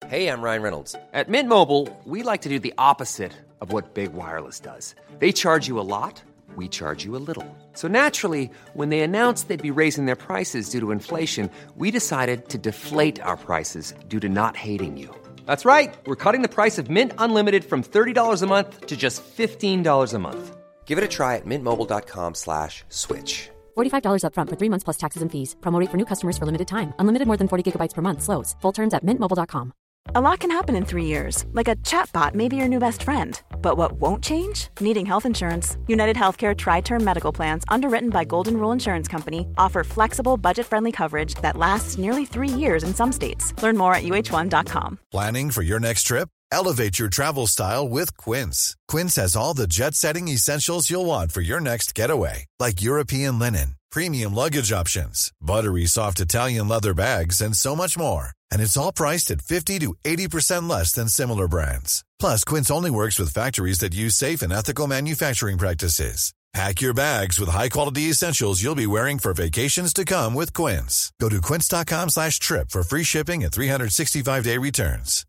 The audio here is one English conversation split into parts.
Hey, I'm Ryan Reynolds. At Mint Mobile, we like to do the opposite of what Big Wireless does. They charge you a lot, we charge you a little. So naturally, when they announced they'd be raising their prices due to inflation, we decided to deflate our prices due to not hating you. That's right. We're cutting the price of Mint Unlimited from $30 a month to just $15 a month. Give it a try at mintmobile.com/switch. $45 up front for 3 months plus taxes and fees. Promo rate for new customers for limited time. Unlimited more than 40 gigabytes per month. Slows full terms at mintmobile.com. A lot can happen in 3 years, like a chatbot may be your new best friend. But what won't change? Needing health insurance. United Healthcare Tri-Term Medical Plans, underwritten by Golden Rule Insurance Company, offer flexible, budget-friendly coverage that lasts nearly 3 years in some states. Learn more at uh1.com. Planning for your next trip? Elevate your travel style with Quince. Quince has all the jet-setting essentials you'll want for your next getaway, like European linen, premium luggage options, buttery soft Italian leather bags, and so much more. And it's all priced at 50 to 80% less than similar brands. Plus, Quince only works with factories that use safe and ethical manufacturing practices. Pack your bags with high-quality essentials you'll be wearing for vacations to come with Quince. Go to quince.com/trip for free shipping and 365-day returns.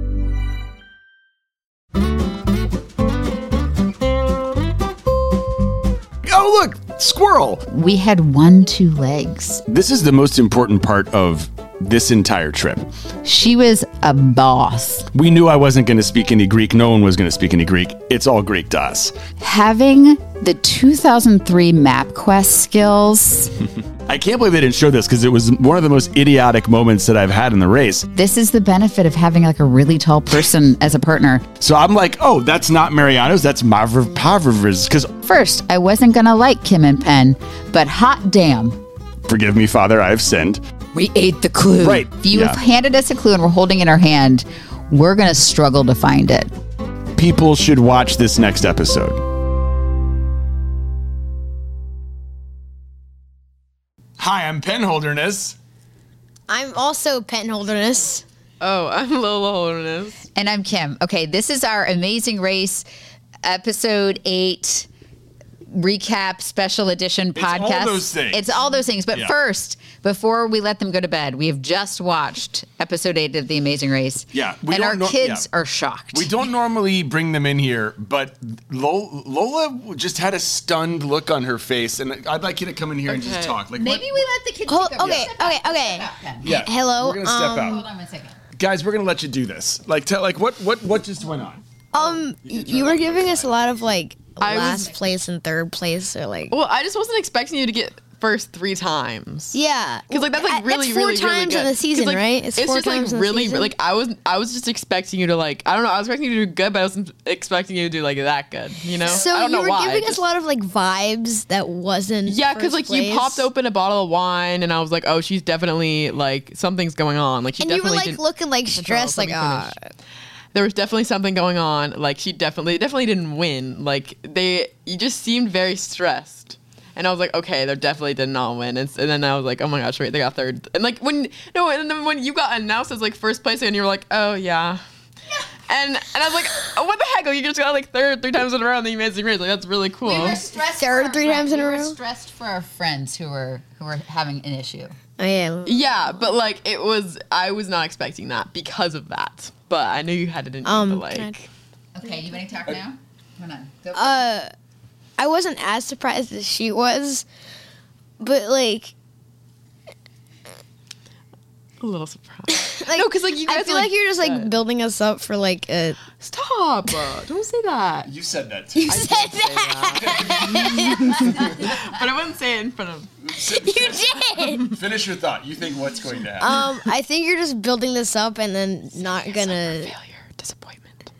Oh, look, squirrel. We had 1-2 legs. This is the most important part of this entire trip. She was a boss. We knew I wasn't going to speak any Greek. No one was going to speak any Greek. It's all Greek to us. Having the 2003 MapQuest skills. I can't believe they didn't show this because it was one of the most idiotic moments that I've had in the race. This is the benefit of having like a really tall person as a partner. So I'm like, oh, that's not Mariano's, that's Mavrov's. Because first, I wasn't going to like Kim and Penn, but hot damn. Forgive me, Father, I have sinned. We ate the clue. Right. If you have handed us a clue and we're holding it in our hand, we're going to struggle to find it. People should watch this next episode. Hi, I'm Pen Holderness. I'm also Pen Holderness. Oh, I'm Lola Holderness. And I'm Kim. Okay, this is our Amazing Race episode 8 recap special edition podcast. It's all those things. It's all those things. But first, before we let them go to bed, we have just watched episode 8 of The Amazing Race. Yeah. And our kids are shocked. We don't normally bring them in here, but Lola just had a stunned look on her face, and I'd like you to come in here and just talk. Like, maybe we let the kids Okay. Yeah. Hello. We're going to step out. Hold on 1 second. Guys, we're going to let you do this. Like, what just went on? You were giving us a lot of last place and third place, or like. Well, I just wasn't expecting you to get first 3 times. Yeah, because that's like really, it's 4 really, times really good. in the season, right? It's 4 just times like really, really. Like I was just expecting you to I don't know. I was expecting you to do good, but I wasn't expecting you to do that good. You know. So I don't know why. You were giving us a lot of vibes that wasn't. Yeah, because you popped open a bottle of wine, and I was like, oh, she's definitely something's going on. She and definitely you were looking stressed, There was definitely something going on. She definitely didn't win. You just seemed very stressed. And I was like, okay, they definitely did not win. And then I was like, oh my gosh, wait, they got third. And and then when you got announced as first place, and you were like, oh yeah. And I was like, oh, what the heck? You just got third 3 times in a row in the Amazing Race. That's really cool. We were stressed. Third 3 times in a row. We were stressed for our friends who were having an issue. Oh yeah. Yeah, but I was not expecting that because of that. But I knew you had it in you. Okay, you ready to talk now? Come on. Go. I wasn't as surprised as she was, but a little surprised. no, because you guys. I feel like you're just building us up for a. Stop! Don't say that. You said that too. You said that. But I wouldn't say it in front of. You did. Finish your thought. You think what's going to happen? I think you're just building this up and then not gonna. Failure, disappointment.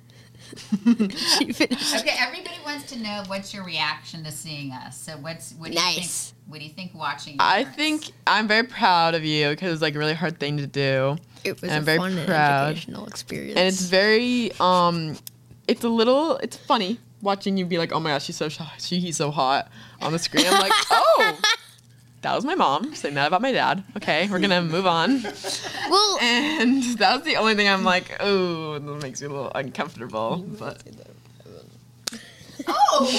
Okay, everybody wants to know what's your reaction to seeing us. So what do you think? What do you think watching? I think I'm very proud of you because it's a really hard thing to do. It was I'm a very fun and proud. educational experience, and it's very it's funny watching you be like, oh my gosh, she's so he's so hot on the screen. I'm like, oh. That was my mom saying that about my dad. Okay, we're gonna move on. Well, and that was the only thing I'm like, oh, that makes me a little uncomfortable. But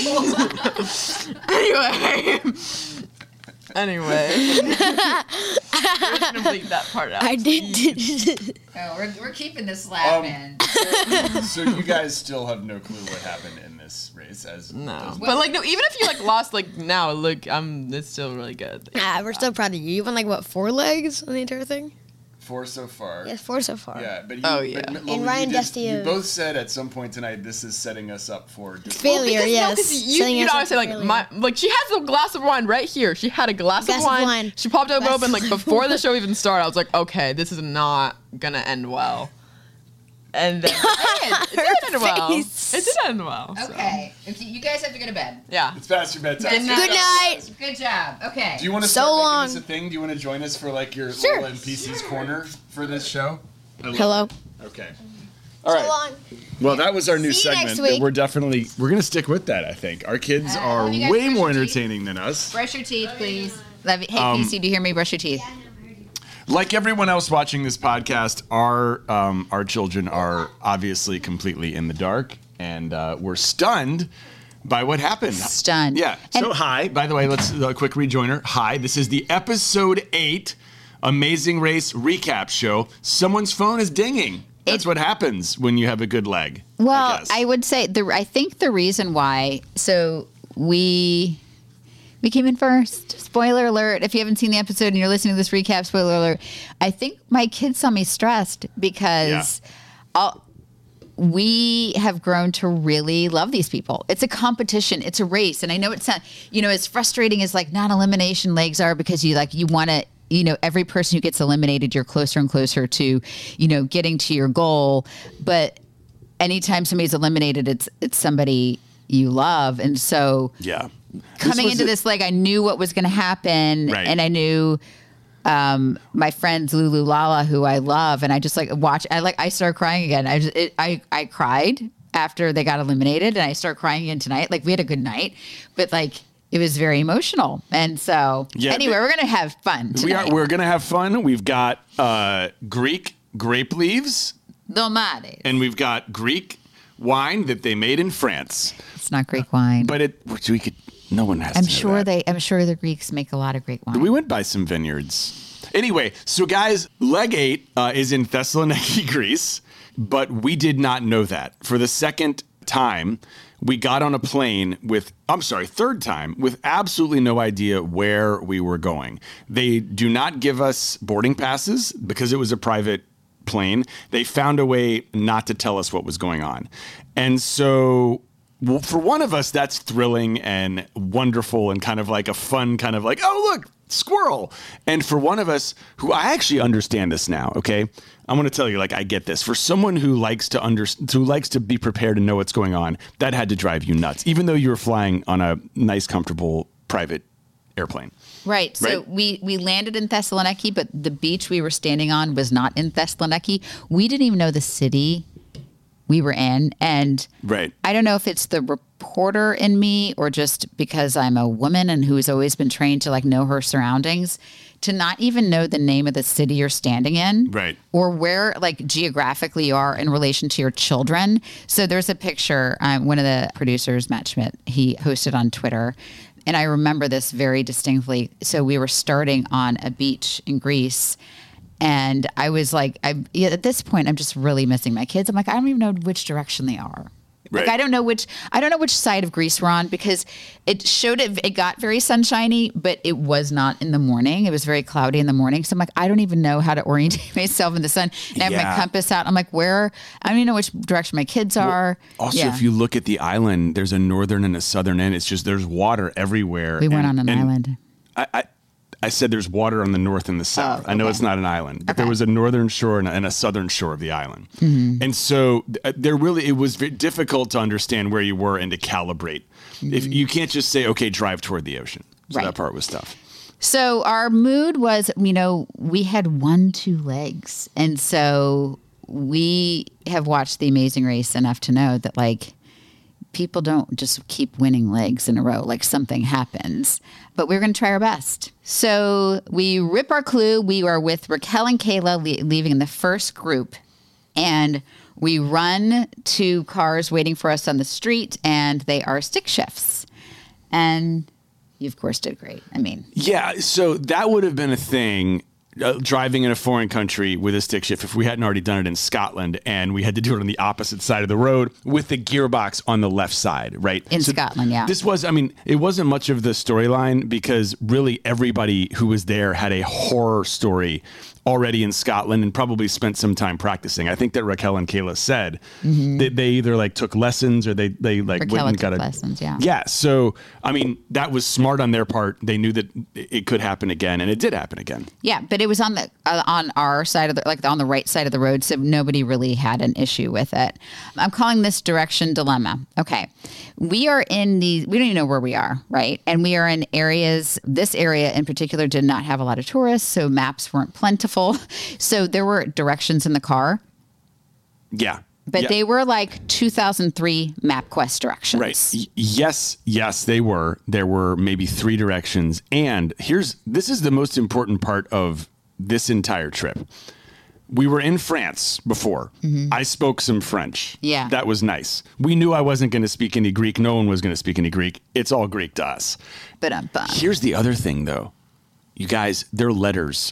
anyway. We're gonna bleep that part out. I did. Oh, we're keeping this laugh in. So you guys still have no clue what happened in this race, No, but like no, even if you like lost like now, look, it's still really good. We're still proud of you. You won like what, 4 legs on the entire thing? 4 so far. Yes, 4 so far. Yeah, but And Ryan Dusty. You both said at some point tonight this is setting us up for failure. You know, I say like she has a glass of wine right here. She had a glass of wine. She popped it open like before the show even started. I was like, okay, this is not gonna end well. And then it did end well. It did end well. Okay, you guys have to go to bed. Yeah, it's past your bedtime. Good night. Good job. Okay. Do you want to start making this a thing? Do you want to join us for like your Lola and PC's corner for this show? Hello. Okay. All right. So long. Well, that was our new See you segment. next week. We're gonna stick with that. I think our kids are way more entertaining than us. Brush your teeth, please. Hey, PC, do you hear me? Brush your teeth. Like everyone else watching this podcast, our children are obviously completely in the dark, and we're stunned by what happened. Stunned. Yeah. So hi. By the way, let's a quick rejoiner. Hi. This is the episode 8 Amazing Race recap show. Someone's phone is dinging. That's what happens when you have a good leg. Well, I would say I think the reason why. So we came in first. Spoiler alert. If you haven't seen the episode and you're listening to this recap, spoiler alert. I think my kids saw me stressed because we have grown to really love these people. It's a competition. It's a race. And I know it's not, as frustrating as like non-elimination legs are because you want to, every person who gets eliminated, you're closer and closer to, getting to your goal. But anytime somebody's eliminated, it's somebody you love. And so coming into this leg, I knew what was going to happen, and I knew my friends Lulu Lala, who I love, and I just I started crying again. I cried after they got eliminated, and I started crying again tonight. Like we had a good night, but it was very emotional. And so anyway, we're going to have fun tonight. We're going to have fun. We've got Greek grape leaves, Domades, and we've got Greek wine that they made in France. It's not Greek wine, but no one has. I'm sure the Greeks make a lot of Greek wine. We went by some vineyards. Anyway, so guys, leg 8 is in Thessaloniki, Greece, but we did not know that. For the second time, we got on a plane third time, with absolutely no idea where we were going. They do not give us boarding passes because it was a private plane. They found a way not to tell us what was going on. And so for one of us, that's thrilling and wonderful and kind of like a fun kind of like, oh, look, squirrel. And for one of us who I actually understand this now, okay? I'm going to tell you, I get this. For someone who likes to be prepared and know what's going on, that had to drive you nuts, even though you were flying on a nice, comfortable private airplane. Right. So we landed in Thessaloniki, but the beach we were standing on was not in Thessaloniki. We didn't even know the city we were in. And I don't know if it's the reporter in me or just because I'm a woman and who has always been trained to know her surroundings, to not even know the name of the city you're standing in, or where geographically you are in relation to your children. So there's a picture. One of the producers, Matt Schmidt, he posted on Twitter, and I remember this very distinctly. So we were starting on a beach in Greece. And I was at this point, I'm just really missing my kids. I'm I don't even know which direction they are. I don't know which side of Greece we're on, because it showed it got very sunshiny, but it was not in the morning. It was very cloudy in the morning. So I'm I don't even know how to orientate myself in the sun. And I have my compass out. I'm where? I don't even know which direction my kids are. Also, if you look at the island, there's a northern and a southern end. It's just, there's water everywhere. We went on an island. I said there's water on the north and the south. I know it's not an island, but there was a northern shore and a southern shore of the island. Mm-hmm. And so it was very difficult to understand where you were and to calibrate. Mm-hmm. If you can't just say, okay, drive toward the ocean. So that part was tough. So our mood was, we had 1-2 legs. And so we have watched The Amazing Race enough to know that people don't just keep winning legs in a row. Something happens. But we're going to try our best. So we rip our clue. We are with Raquel and Kayla leaving in the first group. And we run to cars waiting for us on the street. And they are stick shifts. And you, of course, did great. Yeah, so that would have been a thing driving in a foreign country with a stick shift if we hadn't already done it in Scotland, and we had to do it on the opposite side of the road with the gearbox on the left side, right? In Scotland, yeah. This was, it wasn't much of the storyline because really everybody who was there had a horror story already in Scotland and probably spent some time practicing. I think that Raquel and Kayla said that they either like took lessons or they like Raquel went and took got lessons, yeah. Yeah. So, that was smart on their part. They knew that it could happen again, and it did happen again. Yeah, but it was on the on our side of on the right side of the road, so nobody really had an issue with it. I'm calling this direction dilemma. Okay. We don't even know where we are, right? And we are in areas, this area in particular did not have a lot of tourists, so maps weren't plentiful. So there were directions in the car. Yeah. But they were like 2003 MapQuest directions. Right. Yes, they were. There were maybe 3 directions. And this is the most important part of this entire trip. We were in France before. Mm-hmm. I spoke some French. Yeah. That was nice. We knew I wasn't going to speak any Greek. No one was going to speak any Greek. It's all Greek to us. But here's the other thing, though. You guys, their letters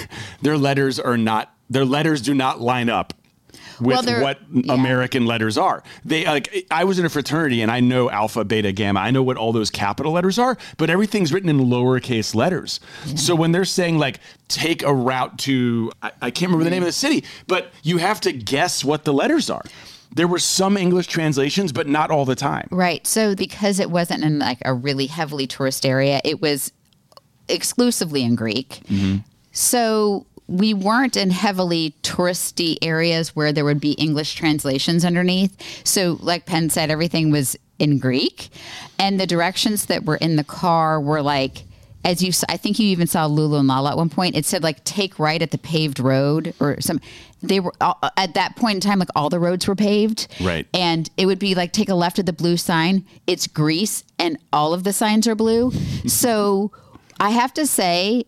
do not line up with what American letters are. I was in a fraternity and I know alpha, beta, gamma. I know what all those capital letters are, but everything's written in lowercase letters. Yeah. So when they're saying like, take a route to, I can't remember the name of the city, but you have to guess what the letters are. There were some English translations, but not all the time. Right. So because it wasn't in like a really heavily tourist area, it was exclusively in Greek. Mm-hmm. So we weren't in heavily touristy areas where there would be English translations underneath. So like Penn said, everything was in Greek. And the directions that were in the car were like, I think you even saw Lulu and Lala at one point. It said like, take right at the paved road or some. They were at that point in time, like all the roads were paved. Right. And it would be like, take a left at the blue sign. It's Greece and all of the signs are blue. So I have to say,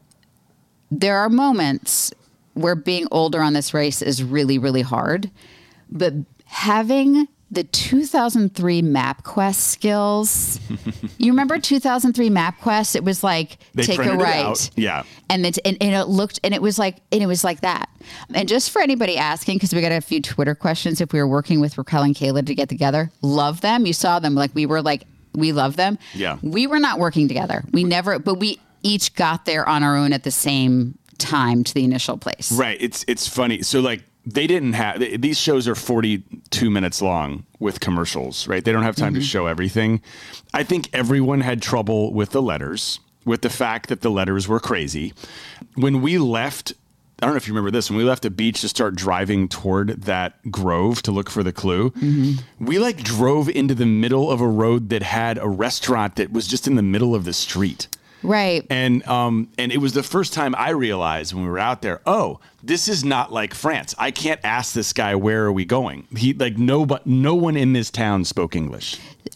there are moments where being older on this race is really, really hard. But having the 2003 MapQuest skills, you remember 2003 MapQuest? It was like, take a right. Yeah. And it looked, and it was like that. And just for anybody asking, because we got a few Twitter questions if we were working with Raquel and Kayla to get together, love them. You saw them, like we love them. Yeah. We were not working together. But we each got there on our own at the same time to the initial place. Right. It's funny. So like they didn't have, these shows are 42 minutes long with commercials, right? They don't have time to show everything. I think everyone had trouble with the letters, with the fact that the letters were crazy. When we left, I don't know if you remember this, when we left the beach to start driving toward that grove to look for the clue, we like drove into the middle of a road that had a restaurant that was just in the middle of the street. Right. And it was the first time I realized when we were out there, oh, this is not like France. I can't ask this guy, where are we going? No one in this town spoke English.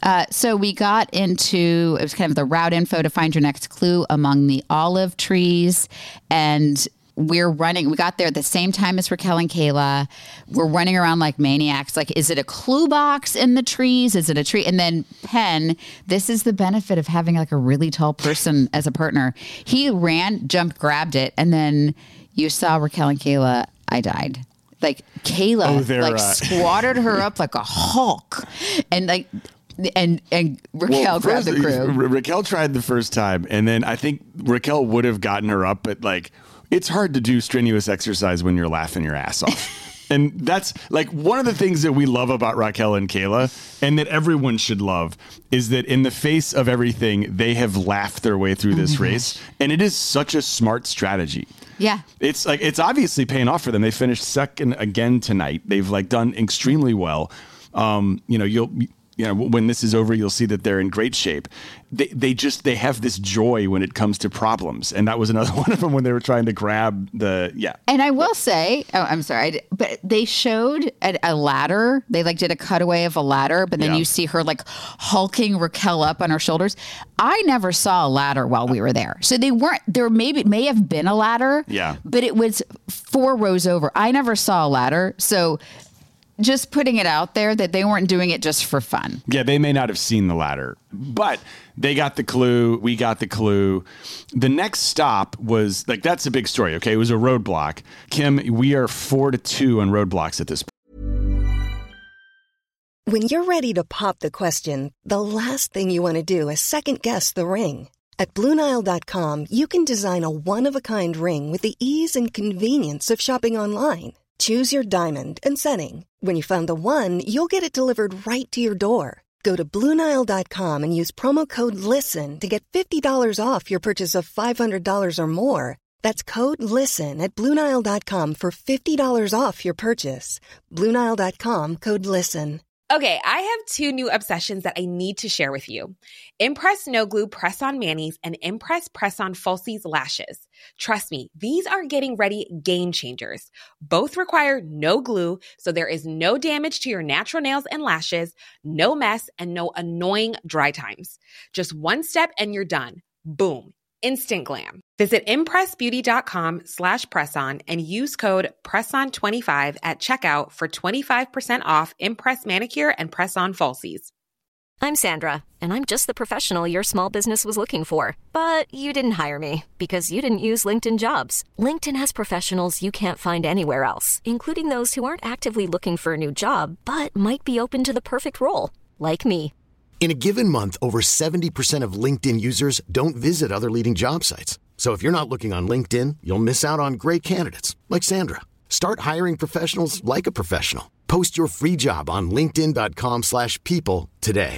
So we got into, it was kind of the route info to find your next clue among the olive trees. And we got there at the same time as Raquel and Kayla. We're running around like maniacs. Like, is it a clue box in the trees? Is it a tree? And then Penn, this is the benefit of having like a really tall person as a partner. He ran, jumped, grabbed it. And then you saw Raquel and Kayla. I died. Like Kayla squatted her up like a Hulk. And like, and Raquel grabbed the crew. Raquel tried the first time. And then I think Raquel would have gotten her up, but like, it's hard to do strenuous exercise when you're laughing your ass off. And that's like one of the things that we love about Raquel and Kayla, and that everyone should love, is that in the face of everything, they have laughed their way through this race. And it is such a smart strategy. Yeah. It's obviously paying off for them. They finished second again tonight. They've like done extremely well. When this is over, you'll see that they're in great shape. They have this joy when it comes to problems. And that was another one of them when they were trying to grab And I will say, I'm sorry, but they showed a ladder. They like did a cutaway of a ladder, but then you see her like hulking Raquel up on her shoulders. I never saw a ladder while we were there. So there may have been a ladder, but it was 4 rows over. I never saw a ladder. So just putting it out there that they weren't doing it just for fun. Yeah, they may not have seen the ladder, but they got the clue. We got the clue. The next stop was like, that's a big story. Okay. It was a roadblock. Kim, we are 4-2 on roadblocks at this point. When you're ready to pop the question, the last thing you want to do is second guess the ring. At BlueNile.com, you can design a one-of-a-kind ring with the ease and convenience of shopping online. Choose your diamond and setting. When you find the one, you'll get it delivered right to your door. Go to BlueNile.com and use promo code LISTEN to get $50 off your purchase of $500 or more. That's code LISTEN at BlueNile.com for $50 off your purchase. BlueNile.com, code LISTEN. Okay, I have 2 new obsessions that I need to share with you. Impress No Glue Press-On Manis and Impress Press-On Falsies Lashes. Trust me, these are getting ready game changers. Both require no glue, so there is no damage to your natural nails and lashes, no mess, and no annoying dry times. Just one step and you're done. Boom. Instant glam. Visit impressbeauty.com/presson and use code PRESSON25 at checkout for 25% off Impress Manicure and Press-On Falsies. I'm Sandra, and I'm just the professional your small business was looking for. But you didn't hire me because you didn't use LinkedIn Jobs. LinkedIn has professionals you can't find anywhere else, including those who aren't actively looking for a new job, but might be open to the perfect role, like me. In a given month, over 70% of LinkedIn users don't visit other leading job sites. So if you're not looking on LinkedIn, you'll miss out on great candidates like Sandra. Start hiring professionals like a professional. Post your free job on linkedin.com/people today.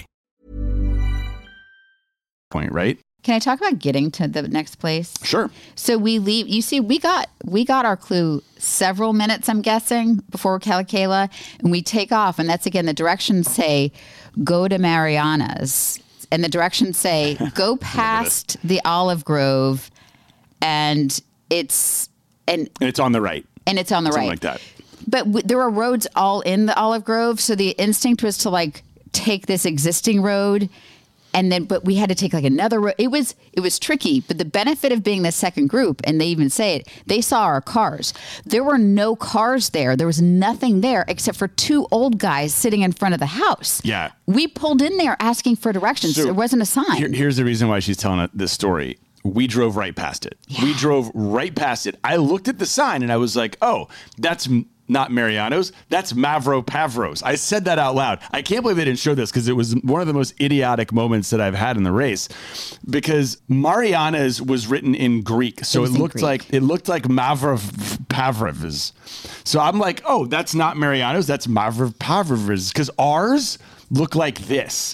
Point, right? Can I talk about getting to the next place? Sure. So we leave. You see, we got our clue several minutes, I'm guessing, before Keala, and we take off. And that's, again, the directions say, go to Mariana's. And the directions say, go past the olive grove, and it's on the right. And it's on the right. Something like that. But there were roads all in the olive grove, so the instinct was to like take this existing road. And then, but we had to take like another road. It was tricky, but the benefit of being the second group, and they even say it, they saw our cars. There were no cars there. There was nothing there except for 2 old guys sitting in front of the house. Yeah. We pulled in there asking for directions. So there wasn't a sign. Here's the reason why she's telling this story. We drove right past it. Yeah. We drove right past it. I looked at the sign and I was like, oh, that's not Mariano's. That's Mavro Pavros. I said that out loud. I can't believe they didn't show this because it was one of the most idiotic moments that I've had in the race, because Mariana's was written in Greek. So it looked like Mavro Pavros. So I'm like, oh, that's not Mariano's. That's Mavro Pavros, because ours look like this.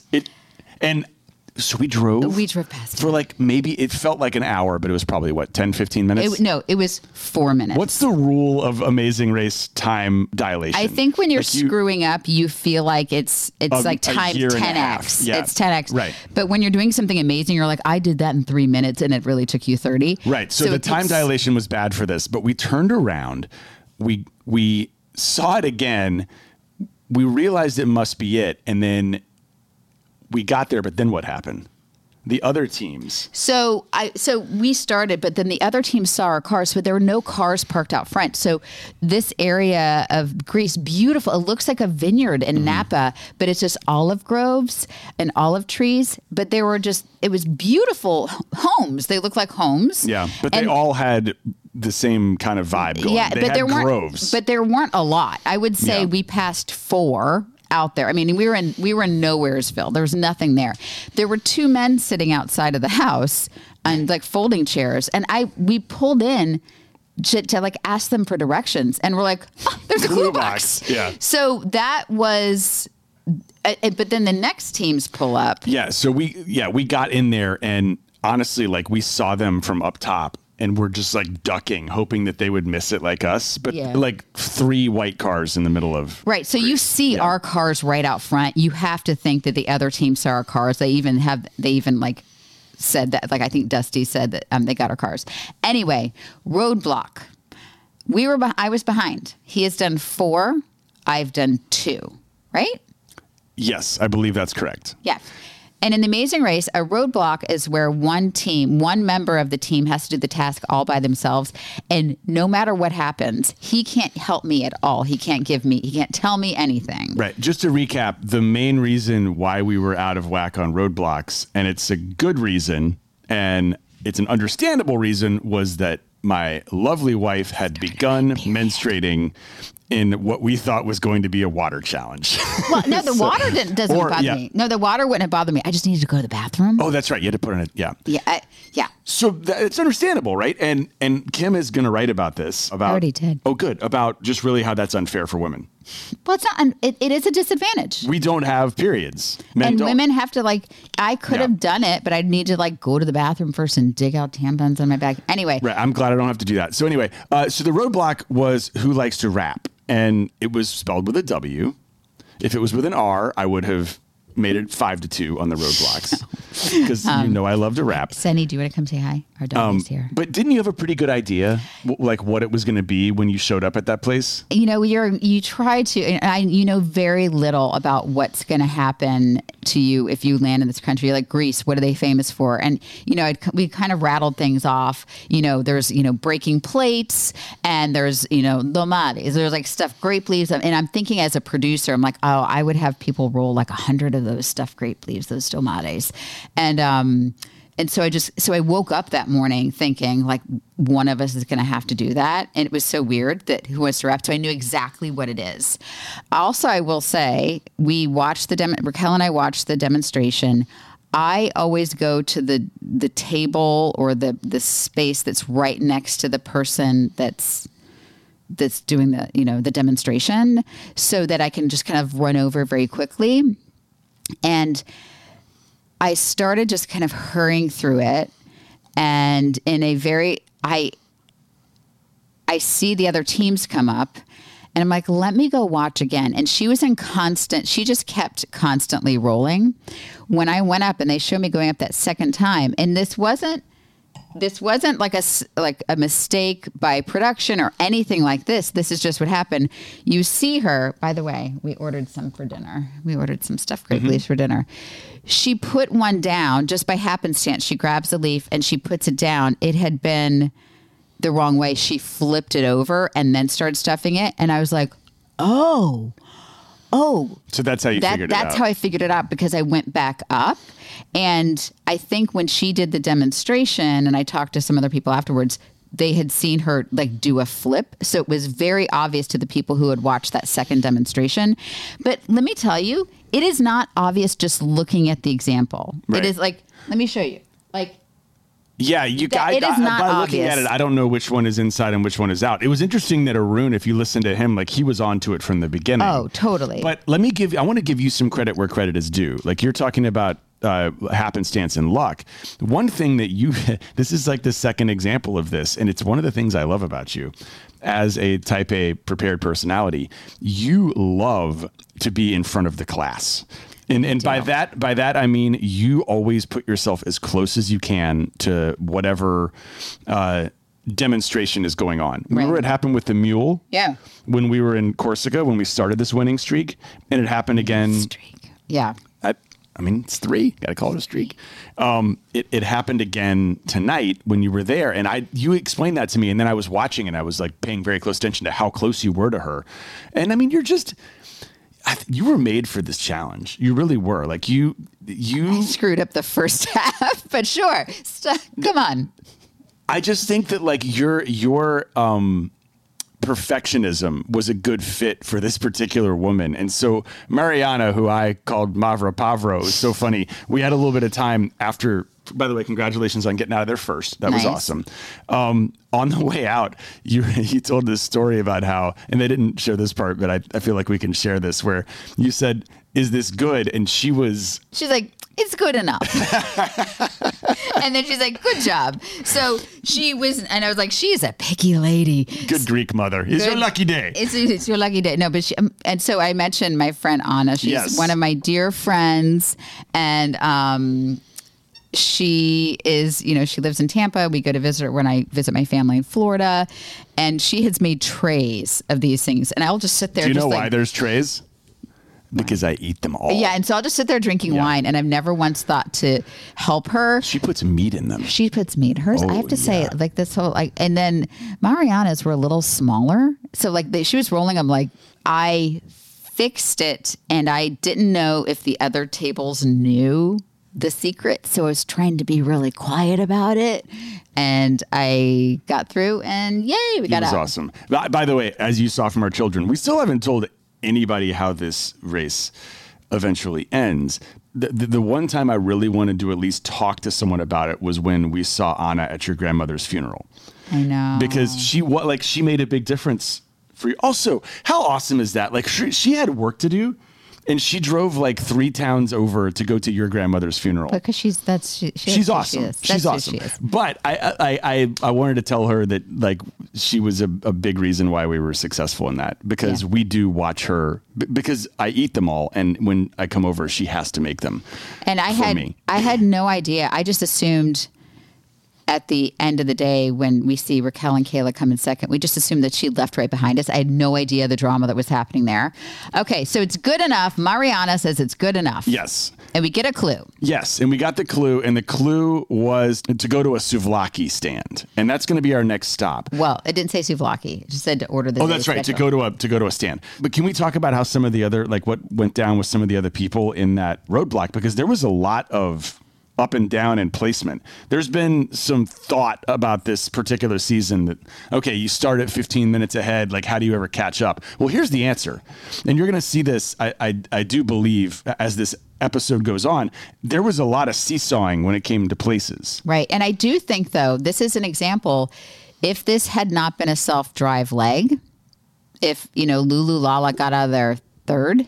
So we drove past for like, maybe it felt like an hour, but it was probably 10, 15 minutes? It was 4 minutes. What's the rule of Amazing Race time dilation? I think when you're screwing up, you feel like it's like time 10x. Yeah. It's 10x. Right. But when you're doing something amazing, you're like, I did that in 3 minutes and it really took you 30. Right. So the time dilation was bad for this, but we turned around, we saw it again, we realized it must be it, and then we got there, but then what happened? The other teams. So we started, but then the other teams saw our cars, but there were no cars parked out front. So this area of Greece, beautiful. It looks like a vineyard in Napa, but it's just olive groves and olive trees. But it was beautiful homes. They look like homes. Yeah, but they all had the same kind of vibe going. Yeah, they had groves. But there weren't a lot. I would say we passed 4 out there. I mean, we were in Nowheresville. There was nothing there. There were 2 men sitting outside of the house on like folding chairs, and we pulled in to like ask them for directions, and we're like, oh, there's a clue box. Yeah. So that was, but then the next teams pull up. Yeah. So we got in there, and honestly, like we saw them from up top. And we're just like ducking, hoping that they would miss it like us. But like 3 white cars in the middle of. Right. So you see our cars right out front. You have to think that the other team saw our cars. They even like said that, like I think Dusty said that they got our cars. Anyway, roadblock. I was behind. He has done 4. I've done 2. Right? Yes, I believe that's correct. Yeah. And in the Amazing Race, a roadblock is where one member of the team has to do the task all by themselves. And no matter what happens, he can't help me at all. He can't tell me anything. Right. Just to recap, the main reason why we were out of whack on roadblocks, and it's a good reason, and it's an understandable reason, was that my lovely wife had begun menstruating in what we thought was going to be a water challenge. Well, no, the water doesn't bother me. No, the water wouldn't have bothered me. I just needed to go to the bathroom. Oh, that's right. You had to put in it. Yeah. Yeah. So it's understandable, right? And Kim is going to write about this. I already did. Oh, good. About just really how that's unfair for women. Well, it's not. It is a disadvantage. We don't have periods. Women have to I could have done it, but I'd need to go to the bathroom first and dig out tampons on my back. Anyway. Right. I'm glad I don't have to do that. So anyway, so the roadblock was who likes to rap. And it was spelled with a W. If it was with an R, I would have made it 5-2 on the roadblocks because I love to rap. Senny, do you want to come say hi? Our dog is here. But didn't you have a pretty good idea, what it was going to be when you showed up at that place? You try to, and very little about what's going to happen to you if you land in this country. Like Greece, what are they famous for? And we kind of rattled things off. There's breaking plates, and there's domades. There's stuffed grape leaves, and I'm thinking as a producer, I'm like, oh, I would have people roll 100 of those stuffed grape leaves, those domades, and so I woke up that morning thinking one of us is going to have to do that. And it was so weird that who wants to rap. So I knew exactly what it is. Also, I will say Raquel and I watched the demonstration. I always go to the table or the space that's right next to the person that's doing the demonstration so that I can just kind of run over very quickly. And I started just kind of hurrying through it, and in a I see the other teams come up, and I'm like, let me go watch again. And she just kept constantly rolling. When I went up and they showed me going up that second time, and this wasn't like a mistake by production or anything like this. This is just what happened. You see her, by the way, we ordered some for dinner. We ordered some stuffed grape leaves for dinner. She put one down just by happenstance. She grabs the leaf and she puts it down. It had been the wrong way. She flipped it over and then started stuffing it. And I was like, oh. So that's how you figured it out. That's how I figured it out, because I went back up. And I think when she did the demonstration, and I talked to some other people afterwards, they had seen her do a flip. So it was very obvious to the people who had watched that second demonstration. But let me tell you, it is not obvious just looking at the example. Right. It is let me show you. Yeah, by looking at it, I don't know which one is inside and which one is out. It was interesting that Arun, if you listen to him, he was onto it from the beginning. Oh, totally. But I want to give you some credit where credit is due. You're talking about happenstance and luck. One thing that this is the second example of this, and it's one of the things I love about you as a type A prepared personality. You love to be in front of the class. And by that I mean you always put yourself as close as you can to whatever demonstration is going on. Right. Remember what happened with the mule? Yeah. When we were in Corsica, when we started this winning streak, and it happened again. Yeah. I mean, it's 3. Got to call it a streak. It happened again tonight when you were there, and you explained that to me, and then I was watching, and I was paying very close attention to how close you were to her. And I mean, you were made for this challenge. You really were. I screwed up the first half, but sure. Come on. I just think that your perfectionism was a good fit for this particular woman. And so Mariana, who I called Mavra Pavro, is so funny. We had a little bit of time after. By the way, congratulations on getting out of there first. That was awesome. On the way out, you told this story about how, and they didn't show this part, but I feel like we can share this, where you said, "Is this good?" And she's like, "It's good enough." And then she's like, "Good job." So she was, and I was like, "She's a picky lady." Good Greek mother. It's your lucky day. It's your lucky day. No, but and so I mentioned my friend Anna. She's one of my dear friends, and she is, she lives in Tampa. We go to visit her when I visit my family in Florida, and she has made trays of these things, and I'll just sit there. Do you know why there's trays? because I eat them all. Yeah, and so I'll just sit there drinking wine, and I've never once thought to help her. She puts meat in them. She puts meat. Hers, I have to say, like this whole, like, and then Mariana's were a little smaller. So like she was rolling them like I fixed it, and I didn't know if the other tables knew the secret. So I was trying to be really quiet about it. And I got through, and yay, we got out. It was awesome. By the way, as you saw from our children, we still haven't told anybody how this race eventually ends. The one time I really wanted to at least talk to someone about it was when we saw Anna at your grandmother's funeral. I know. Because she made a big difference for you. Also, how awesome is that? Like she had work to do. And she drove like 3 towns over to go to your grandmother's funeral. Because she's awesome. She's awesome. But I wanted to tell her that like she was a big reason why we were successful in that, because we do watch her because I eat them all, and when I come over, she has to make them. And I had no idea. I just assumed at the end of the day, when we see Raquel and Kayla come in second, we just assumed that she left right behind us. I had no idea the drama that was happening there. Okay, so it's good enough. Mariana says it's good enough. Yes. And we get a clue. Yes, and we got the clue, and the clue was to go to a souvlaki stand, and that's going to be our next stop. Well, it didn't say souvlaki. It just said to order the. Oh, that's right. Schedule. To go to a stand. But can we talk about how some of the other, like what went down with some of the other people in that roadblock? Because there was a lot of up and down in placement. There's been some thought about this particular season that, okay, you start at 15 minutes ahead. Like, how do you ever catch up? Well, here's the answer. And you're going to see this, I do believe, as this episode goes on, there was a lot of seesawing when it came to places. Right. And I do think, though, this is an example. If this had not been a self-drive leg, if, Lulu Lala got out of there third,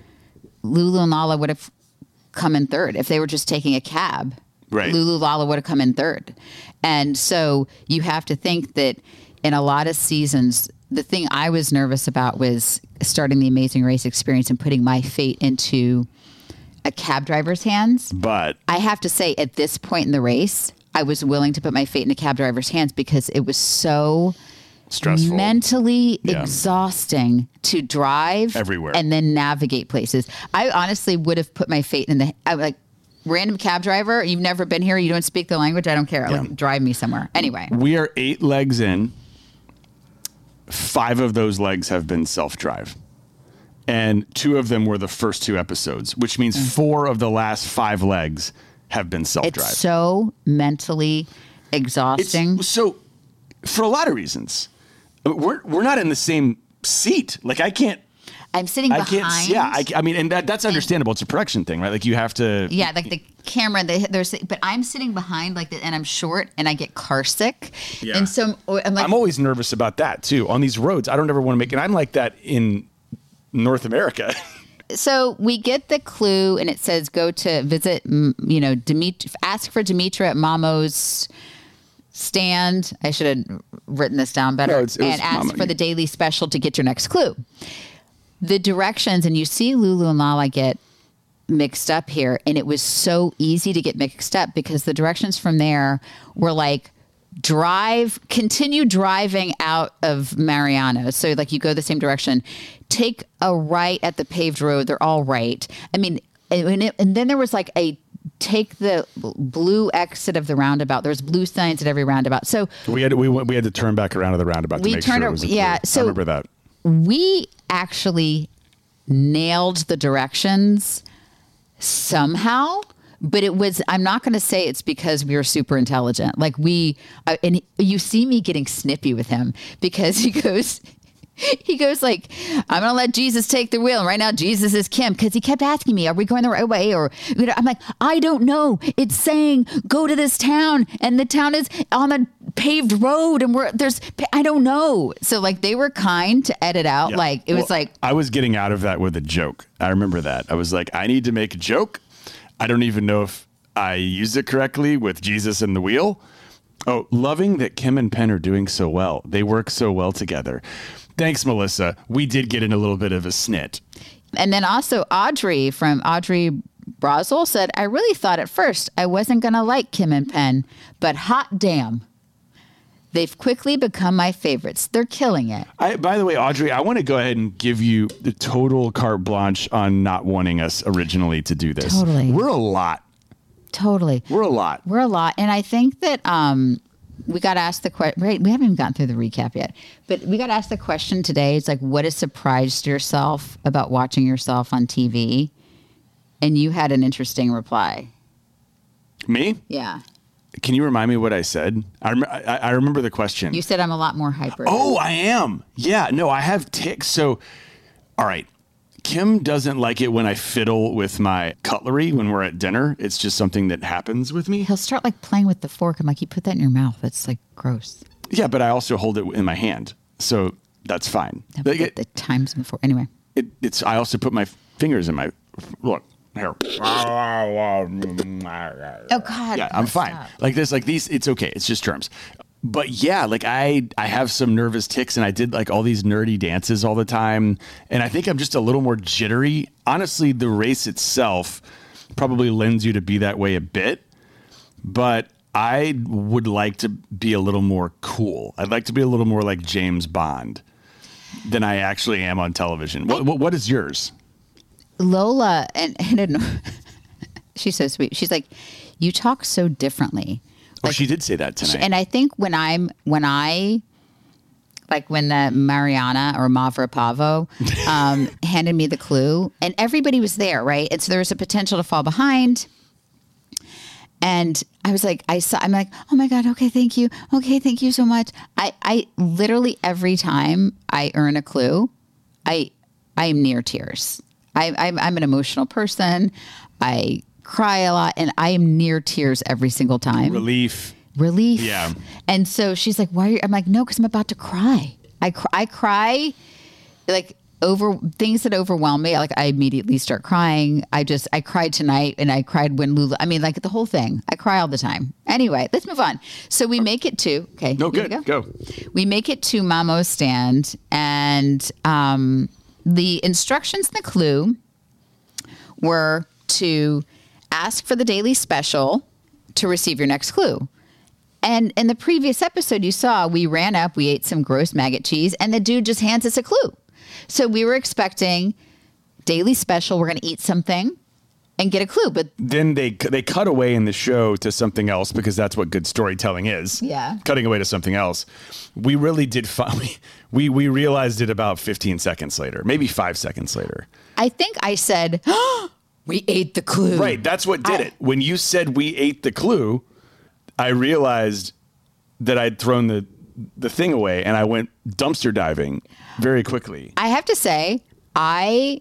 Lulu and Lala would have come in third. If they were just taking a cab, right, Lulu Lala would have come in third. And so you have to think that in a lot of seasons, the thing I was nervous about was starting the Amazing Race experience and putting my fate into a cab driver's hands. But I have to say, at this point in the race, I was willing to put my fate in a cab driver's hands because it was so stressful, mentally exhausting to drive everywhere and then navigate places. I honestly would have put my fate in random cab driver. You've never been here. You don't speak the language. I don't care. Yeah. Like, drive me somewhere. Anyway, we are 8 legs in. 5 of those legs have been self-drive, and 2 of them were the first 2 episodes, which means 4 of the last 5 legs have been self-drive. It's so mentally exhausting. So for a lot of reasons. We're not in the same seat. Like I'm sitting behind. I mean, and that's understandable. It's a production thing, right? Like you have to. Yeah, like the camera. But I'm sitting behind, and I'm short, and I get car sick. Yeah. And so I'm always nervous about that too. On these roads, I don't ever want to make it. I'm like that in North America. So we get the clue, and it says go to visit. Ask for Dimitra at Mamo's stand. I should have written this down better. It was ask Mama. for the daily special to get your next clue. The directions, and you see Lulu and Lala get mixed up here, and it was so easy to get mixed up because the directions from there were like continue driving out of Mariana. So like you go the same direction, take a right at the paved road. They're all right. I mean, and then there was like take the blue exit of the roundabout. There's blue signs at every roundabout. So we had to turn back around to the roundabout to make sure it was clear. So I remember that. We actually nailed the directions somehow, but I'm not going to say it's because we were super intelligent. Like and you see me getting snippy with him because he goes like, I'm going to let Jesus take the wheel. And right now, Jesus is Kim. Because he kept asking me, are we going the right way? Or I'm like, I don't know. It's saying, go to this town. And the town is on a paved road. And I don't know. So like they were kind to edit out. Yeah. Like it was like. I was getting out of that with a joke. I remember that. I was like, I need to make a joke. I don't even know if I used it correctly with Jesus and the wheel. Oh, loving that Kim and Penn are doing so well. They work so well together. Thanks, Melissa. We did get in a little bit of a snit. And then also Audrey Brazel said, I really thought at first I wasn't going to like Kim and Penn, but hot damn. They've quickly become my favorites. They're killing it. By the way, Audrey, I want to go ahead and give you the total carte blanche on not wanting us originally to do this. Totally. We're a lot. Totally. We're a lot. We're a lot. And I think that we got asked the question, right? We haven't even gotten through the recap yet, but we got asked the question today. It's like, what has surprised yourself about watching yourself on TV? And you had an interesting reply. Me? Yeah. Can you remind me what I said? I remember the question. You said I'm a lot more hyper. Oh, I am. Yeah. No, I have tics. So, all right. Kim doesn't like it when I fiddle with my cutlery when we're at dinner. It's just something that happens with me. He'll start like playing with the fork. I'm like, you put that in your mouth. It's like gross. Yeah, but I also hold it in my hand. So that's fine. The times before. Anyway. I also put my fingers in my, look. Here. Oh God! Yeah, I'm fine. Stop. Like this, like these. It's okay. It's just terms. But yeah, like I have some nervous tics, and I did like all these nerdy dances all the time, and I think I'm just a little more jittery. Honestly, the race itself probably lends you to be that way a bit, but I would like to be a little more cool. I'd like to be a little more like James Bond than I actually am on television. What is yours? Lola, and I don't know, she's so sweet. She's like, you talk so differently. Like, she did say that tonight. And I think when the Mariana or Mavropavo handed me the clue, and everybody was there, right? And so there was a potential to fall behind. And I was like, I'm like, oh my God, okay, thank you. Okay, thank you so much. I literally every time I earn a clue, I am near tears. I'm an emotional person. I cry a lot, and I am near tears every single time. Relief. Yeah. And so she's like, "Why?" I'm like, "No, because I'm about to cry. I cry, like over things that overwhelm me. Like I immediately start crying. I cried tonight, and I cried when Lula. I mean, like the whole thing. I cry all the time. Anyway, let's move on. So we make it to No, good. Go. We make it to Mamo's stand, and the instructions in the clue were to ask for the daily special to receive your next clue. And in the previous episode you saw, we ran up, we ate some gross maggot cheese, and the dude just hands us a clue. So we were expecting daily special, we're going to eat something and get a clue. But then they cut away in the show to something else, because that's what good storytelling is. Yeah. Cutting away to something else. We really did we realized it about 15 seconds later, maybe 5 seconds later. I think I said, oh, we ate the clue. Right. That's what did it. When you said we ate the clue, I realized that I'd thrown the thing away, and I went dumpster diving very quickly. I have to say, I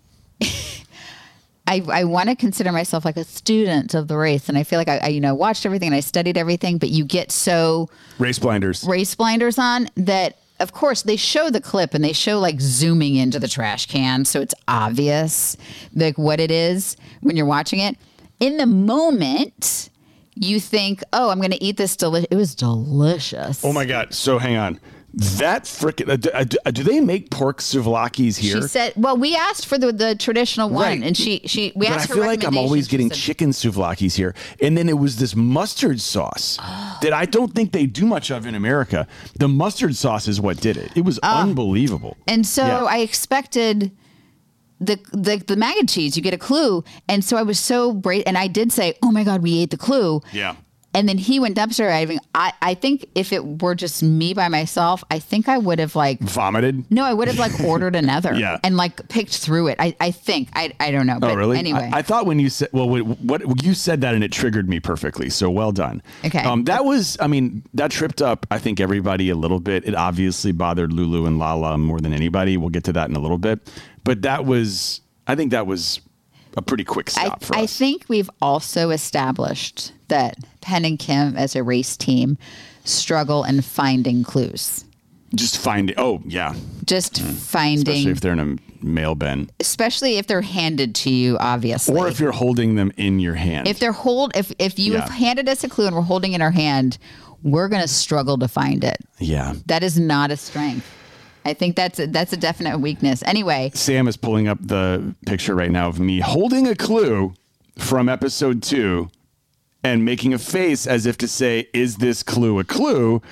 want to consider myself like a student of the race. And I feel like I watched everything and I studied everything, but you get so race blinders on that. Of course, they show the clip and they show like zooming into the trash can. So it's obvious like what it is when you're watching it. In the moment, you think, oh, I'm going to eat this. It was delicious. Oh, my God. So hang on. That frickin' do they make pork souvlaki's here? She said, well, we asked for the traditional one, right. And we asked for I feel like I'm always getting chicken souvlaki's here. And then it was this mustard sauce that I don't think they do much of in America. The mustard sauce is what did it. It was unbelievable. And so I expected the maggot cheese. You get a clue. And so I was so brave. And I did say, oh my God, we ate the clue. Yeah. And then he went dumpster diving. I think if it were just me by myself, I think I would have like vomited. No, I would have like ordered another and like picked through it. I think I don't know. But really? Anyway, I thought when you said what you said that and it triggered me perfectly. So well done. Okay. That tripped up I think everybody a little bit. It obviously bothered Lulu and Lala more than anybody. We'll get to that in a little bit. But I think that was a pretty quick stop for us. I think we've also established that Penn and Kim as a race team struggle in finding clues. Just finding, finding. Especially if they're in a mail bin. Especially if they're handed to you, obviously. Or if you're holding them in your hand. If you have handed us a clue and we're holding it in our hand, we're going to struggle to find it. Yeah. That is not a strength. I think that's a definite weakness. Anyway. Sam is pulling up the picture right now of me holding a clue from episode 2 and making a face as if to say, is this clue a clue?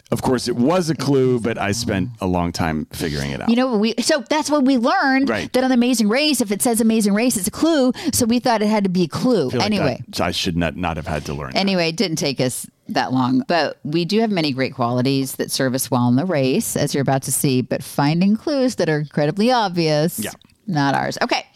Of course, it was a clue, but I spent a long time figuring it out. So that's what we learned, right. That on Amazing Race, if it says Amazing Race, it's a clue. So we thought it had to be a clue. Anyway. I should not have had to learn Anyway, it didn't take us that long. But we do have many great qualities that serve us well in the race, as you're about to see. But finding clues that are incredibly obvious, not ours. Okay,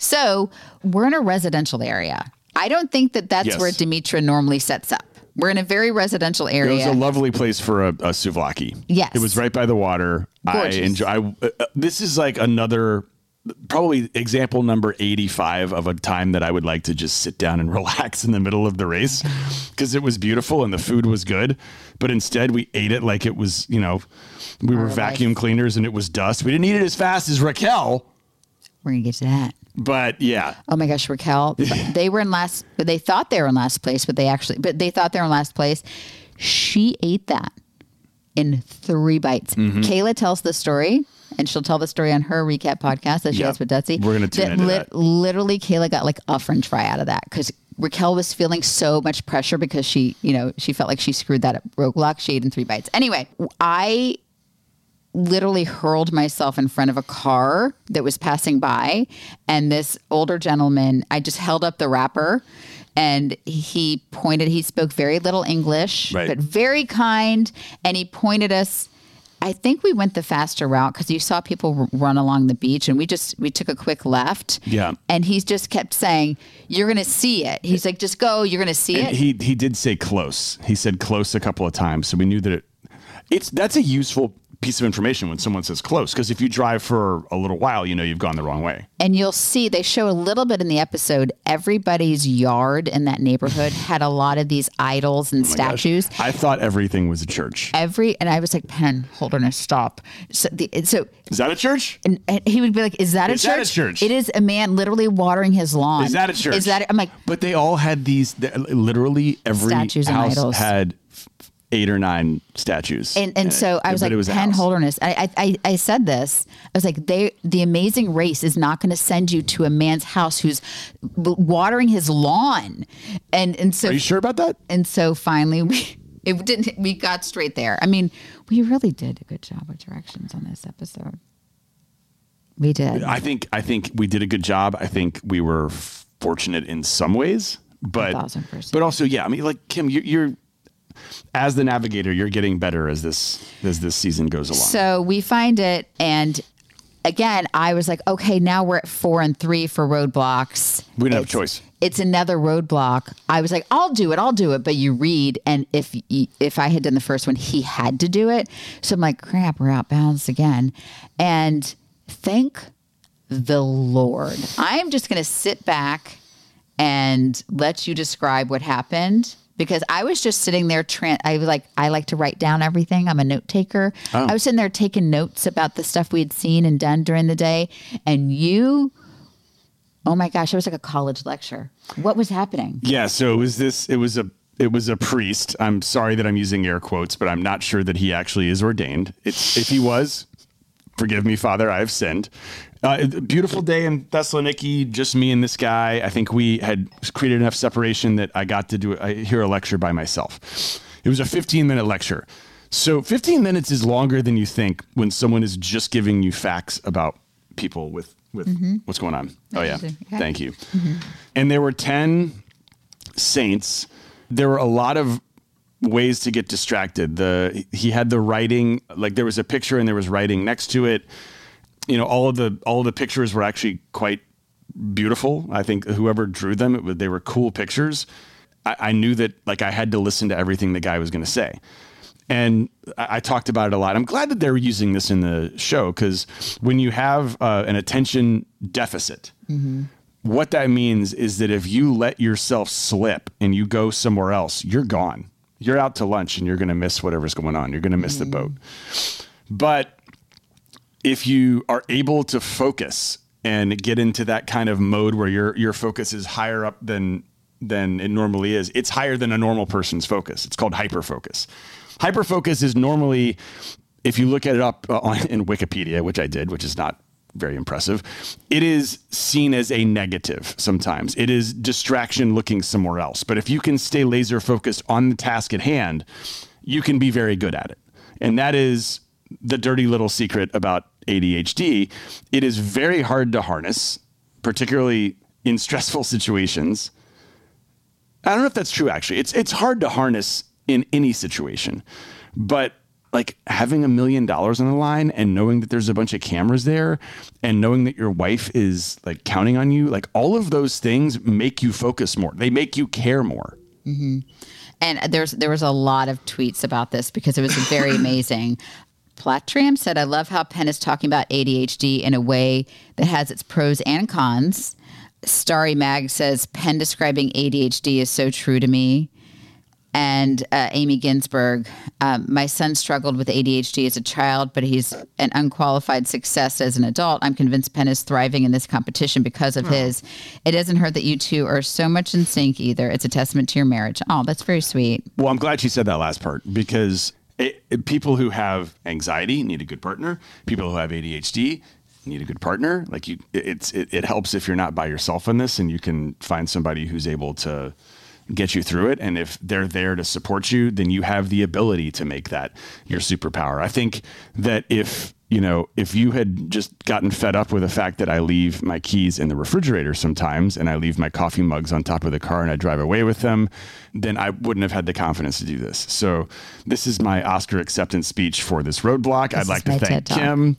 so we're in a residential area. I don't think that's where Dimitra normally sets up. We're in a very residential area. It was a lovely place for a souvlaki. Yes. It was right by the water. Gorgeous. I enjoy. This is like another, probably example number 85 of a time that I would like to just sit down and relax in the middle of the race, because it was beautiful and the food was good. But instead we ate it like it was, we were vacuum cleaners and it was dust. We didn't eat it as fast as Raquel. We're going to get to that. But yeah. Oh my gosh, Raquel, they thought they were in last place, but they thought they were in last place. She ate that in 3 bites. Mm-hmm. Kayla tells the story, and she'll tell the story on her recap podcast that she has with Dutzy. We're going to tune into that. Literally, Kayla got like a French fry out of that because Raquel was feeling so much pressure because she felt like she screwed that up. Roadblock, she ate in 3 bites. Anyway, I literally hurled myself in front of a car that was passing by, and this older gentleman, I just held up the wrapper and he spoke very little English, but very kind. And he pointed us, I think we went the faster route because you saw people run along the beach, and we took a quick left. Yeah. And he just kept saying, "You're going to see it." He's like, "Just go. You're going to see it." He did say close. He said close a couple of times. So we knew that that's a useful piece of information when someone says close, because if you drive for a little while, you've gone the wrong way. And you'll see they show a little bit in the episode. Everybody's yard in that neighborhood had a lot of these idols and statues. Gosh. I thought everything was a church. And I was like, Penn, Holderness, stop. So is that a church? And he would be like, is that a church? It is a man literally watering his lawn. Is that a church? I'm like, but they all had these. Literally every statues and house idols. had 8 or 9 statues. And so I was like, Penn Holderness. I said this. I was like, the Amazing Race is not going to send you to a man's house who's watering his lawn. And so, are you sure about that? And so finally we got straight there. I mean, we really did a good job with directions on this episode. We did. I think we did a good job. I think we were fortunate in some ways, but 1,000%. But also, yeah, I mean, like, Kim, you're as the navigator, you're getting better as this season goes along. So we find it, and again, I was like, okay, now we're at 4 and 3 for roadblocks. We didn't have a choice. It's another roadblock. I was like, I'll do it. But you read, and if I had done the first one, he had to do it. So I'm like, crap, we're out bounds again. And thank the Lord. I'm just going to sit back and let you describe what happened. Because I was just sitting there, I like to write down everything. I'm a note taker. Oh. I was sitting there taking notes about the stuff we had seen and done during the day. And oh my gosh, it was like a college lecture. What was happening? Yeah, so it was a priest. I'm sorry that I'm using air quotes, but I'm not sure that he actually is ordained. If he was, forgive me, Father, I have sinned. Beautiful day in Thessaloniki, just me and this guy. I think we had created enough separation that I got to hear a lecture by myself. It was a 15-minute lecture. So 15 minutes is longer than you think when someone is just giving you facts about people with what's going on. Oh, yeah. Thank you. Mm-hmm. And there were 10 saints. There were a lot of ways to get distracted. He had the writing, like there was a picture and there was writing next to it. All of the pictures were actually quite beautiful. I think whoever drew them, they were cool pictures. I knew that I had to listen to everything the guy was going to say. And I talked about it a lot. I'm glad that they're using this in the show, because when you have an attention deficit, what that means is that if you let yourself slip and you go somewhere else, you're gone. You're out to lunch and you're going to miss whatever's going on. You're going to miss the boat. But if you are able to focus and get into that kind of mode where your focus is higher up than it normally is, it's higher than a normal person's focus. It's called hyperfocus. Hyperfocus is normally, if you look at it up in Wikipedia, which I did, which is not very impressive, it is seen as a negative sometimes. It is distraction looking somewhere else. But if you can stay laser focused on the task at hand, you can be very good at it. And that is the dirty little secret about ADHD. It is very hard to harness, particularly in stressful situations. I don't know if that's true, actually. It's hard to harness in any situation. But like having $1 million on the line and knowing that there's a bunch of cameras there and knowing that your wife is like counting on you, like all of those things make you focus more. They make you care more. Mm-hmm. And there was a lot of tweets about this because it was very amazing. Platram said, I love how Penn is talking about ADHD in a way that has its pros and cons. Starry Mag says, Penn describing ADHD is so true to me. And Amy Ginsberg, my son struggled with ADHD as a child, but he's an unqualified success as an adult. I'm convinced Penn is thriving in this competition because of his. It doesn't hurt that you two are so much in sync either. It's a testament to your marriage. Oh, that's very sweet. Well, I'm glad she said that last part because people who have anxiety need a good partner. People who have ADHD need a good partner. Like it helps if you're not by yourself in this and you can find somebody who's able to get you through it. And if they're there to support you, then you have the ability to make that your superpower. I think that if you had just gotten fed up with the fact that I leave my keys in the refrigerator sometimes and I leave my coffee mugs on top of the car and I drive away with them, then I wouldn't have had the confidence to do this. So this is my Oscar acceptance speech for this roadblock. I'd like to thank Kim.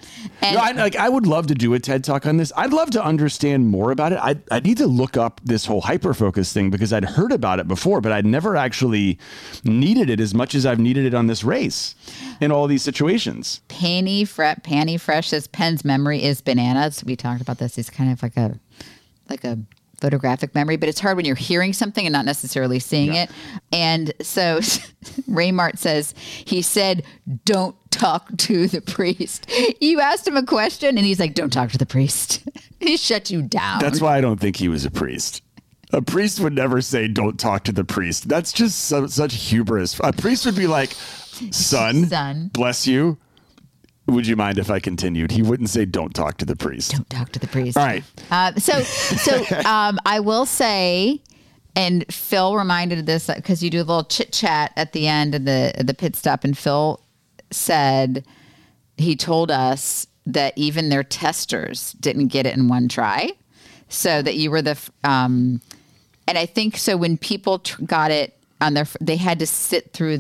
I would love to do a TED Talk on this. I'd love to understand more about it. I need to look up this whole hyperfocus thing because I'd heard about it before, but I'd never actually needed it as much as I've needed it on this race in all these situations. Panty Fresh says Penn's memory is bananas. We talked about this. It's kind of like a photographic memory, but it's hard when you're hearing something and not necessarily seeing it. And so Raymart says, he said, don't talk to the priest. You asked him a question and he's like, don't talk to the priest. He shut you down. That's why I don't think he was a priest. A priest would never say, don't talk to the priest. That's just such hubris. A priest would be like, son, bless you. Would you mind if I continued? He wouldn't say, don't talk to the priest. Don't talk to the priest. All right. So I will say, and Phil reminded this because you do a little chit chat at the end of the pit stop, and Phil said he told us that even their testers didn't get it in one try, so that you were the and I think so when people got it on their, they had to sit through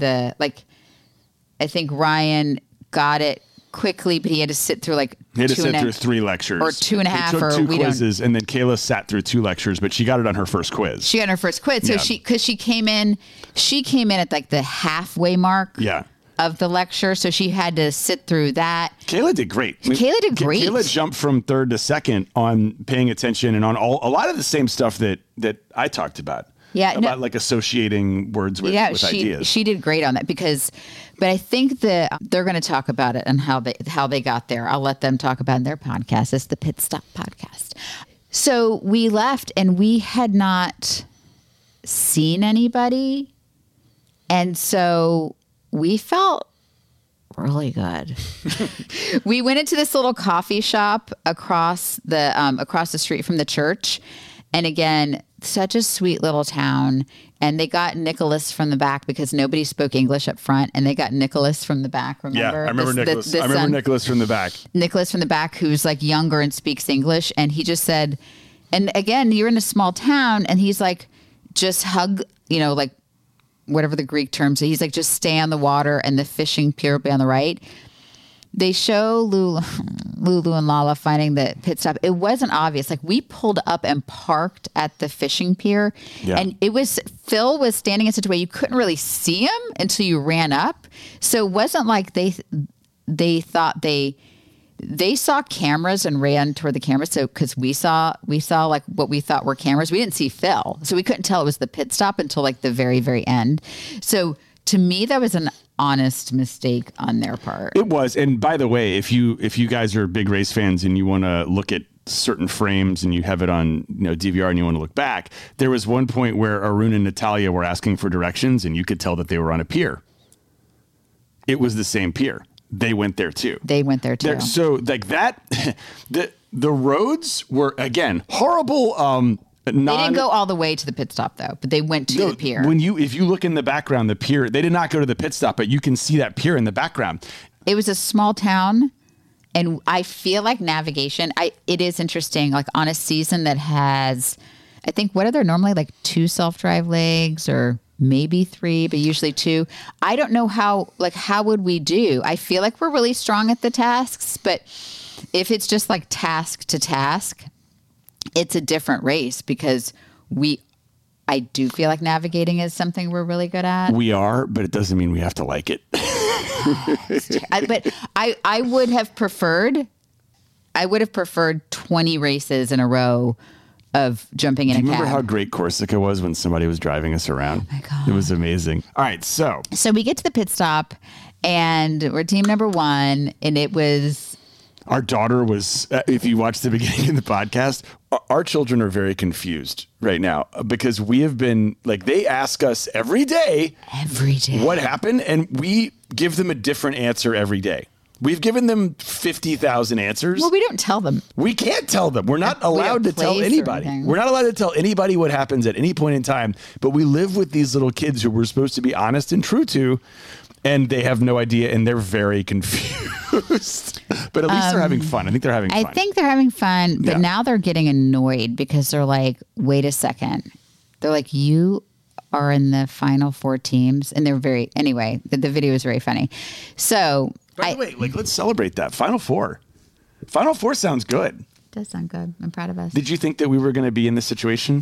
I think Ryan got it quickly, but he had to sit through through 3 lectures or 2.5 or 2 quizzes, and then Kayla sat through 2 lectures, but she got it on her first quiz. She got her first quiz, so she came in at like the halfway mark. Yeah. Of the lecture, so she had to sit through that. Kayla did great. Kayla jumped from 3rd to 2nd on paying attention and on a lot of the same stuff that I talked about. Yeah, about like associating words with ideas. She did great on that but I think that they're going to talk about it and how they got there. I'll let them talk about it in their podcast. It's the Pit Stop Podcast. So we left and we had not seen anybody, and so we felt really good. We went into this little coffee shop across the street from the church. And again, such a sweet little town. And they got Nicholas from the back because nobody spoke English up front. And they got Nicholas from the back. Remember? Yeah, I remember Nicholas. I remember Nicholas from the back. Nicholas from the back, who's like younger and speaks English. And he just said, and again, you're in a small town. And he's like, just hug, like, whatever the Greek term. So he's like, just stay on the water and the fishing pier will be on the right. They show Lulu and Lala finding the pit stop. It wasn't obvious. Like we pulled up and parked at the fishing pier, and Phil was standing in such a way you couldn't really see him until you ran up. So it wasn't like they thought they saw cameras and ran toward the cameras. So because we saw like what we thought were cameras, we didn't see Phil, so we couldn't tell it was the pit stop until like the very, very end. So to me, that was an honest mistake on their part. It was. And by the way, if you guys are big race fans and you want to look at certain frames and you have it on DVR and you want to look back, there was one point where Arun and Natalia were asking for directions and you could tell that they were on a pier. It was the same pier. They went there too. So like that, the roads were, again, horrible They didn't go all the way to the pit stop though, but they went to the pier. If you look in the background, the pier, they did not go to the pit stop, but you can see that pier in the background. It was a small town. And I feel like navigation, it is interesting, like on a season that has, I think, what are there normally, like 2 self-drive legs or maybe 3, but usually 2. I don't know how would we do? I feel like we're really strong at the tasks, but if it's just like task to task, it's a different race because I do feel like navigating is something we're really good at. We are, but it doesn't mean we have to like it. But I would have preferred 20 races in a row of jumping in a cab. Do you remember how great Corsica was when somebody was driving us around? Oh my God. It was amazing. All right, so we get to the pit stop and we're team number 1 and it was... Our daughter was, if you watch the beginning of the podcast, our children are very confused right now because we have been like, they ask us every day what happened. And we give them a different answer every day. We've given them 50,000 answers. Well, we don't tell them. We can't tell them. We're not allowed to tell anybody. We're not allowed to tell anybody what happens at any point in time. But we live with these little kids who we're supposed to be honest and true to. And they have no idea, and they're very confused. But at least they're having fun. I think they're having fun. I think they're having fun, but now they're getting annoyed because they're like, wait a second. They're like, you are in the final 4 teams. And they're anyway, the video is very funny. So... By the way, let's celebrate that. Final 4. Final 4 sounds good. It does sound good. I'm proud of us. Did you think that we were going to be in this situation?